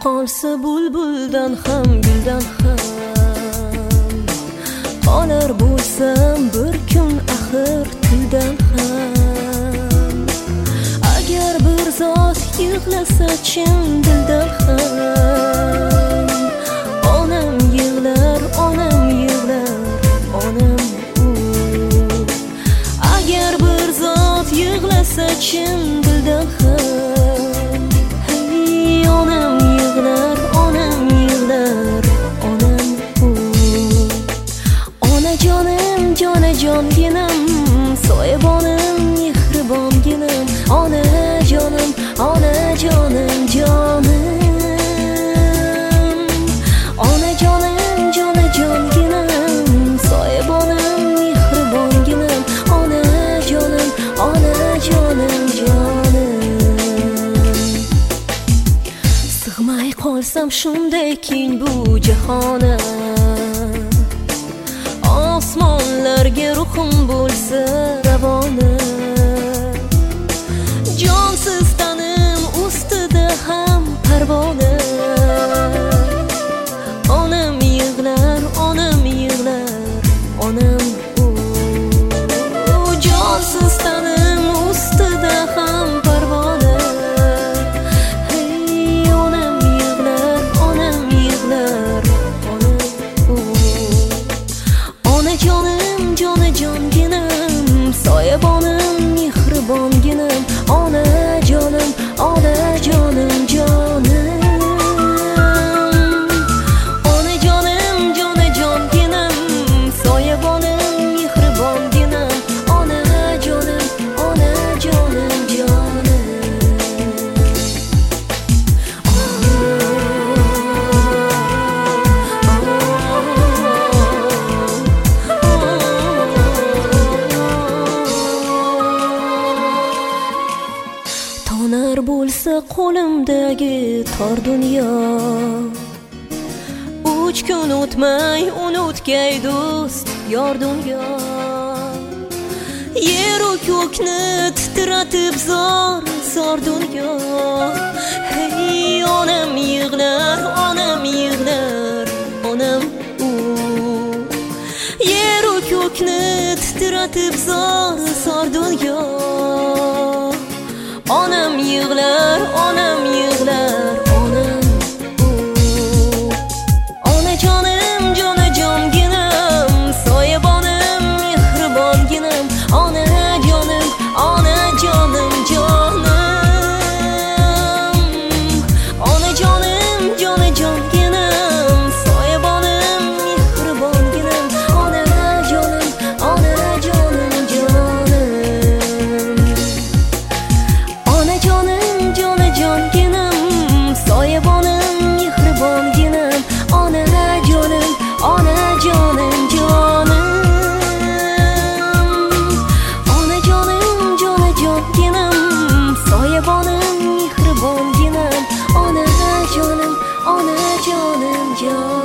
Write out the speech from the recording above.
qolsa bulbuldan ham guldan ham qolar bo'lsam bir kun axir tildan ham. Agar bir zot yig'lasa chin dildan ham onam yig'lar, onam yig'lar, onam agar bir zot yig'lasa chin dildan ham hey onam yig'lar, onam yig'lar, onam onajonim, jonajonginam, soyabonim, mehribonginam, onajonim, onajonim, jonim, onajonim, jonajonginam, soyabonim, mehribonginam, onajonim, onajonim, jonim. Sig'may qolsam shunday keng bu jahona, osmonlarga ruhim bo'lsa ravona, jonsiz tanim ustida ham parvona. Onam yig'lar, onam yig'lar, onam jonsiz tanim ustida ham parvona. Hey onam yig'lar, onam yig'lar, onam onajonim, jonajonginam, soyabonim, mehribonginam, onajonim, onajonim, jonim, onajonim, jonajonginam, soyabonim, mehribonginam, onajonim, onajonim, jonim. Tonar bo'lsa qo'limdagi tor dunyo, 3 kun o'tmay unutgay do'st yor dunyo. Yer u ko'kni titratib zor, zor dunyo. Hey onam yig'lar, onam yig'lar, onam yer u ko'kni titratib zor, zor dunyo. Onam yig'lar, onam yig'lar, onam onajonim, jonajonginam, soyabonim, mehribonginam, onajonim, onajonim, jonim, onajonim, jonajonginam, soyabonim, mehribonginam, onajonim, onajonim, jonim, onajonim, jonajonginam, soyabonim, mehribonginam, onajonim, onajonim, jonim, onajonim, jonajonginam, soyabonim, mehribonginam, onajonim, onajonim, jonim.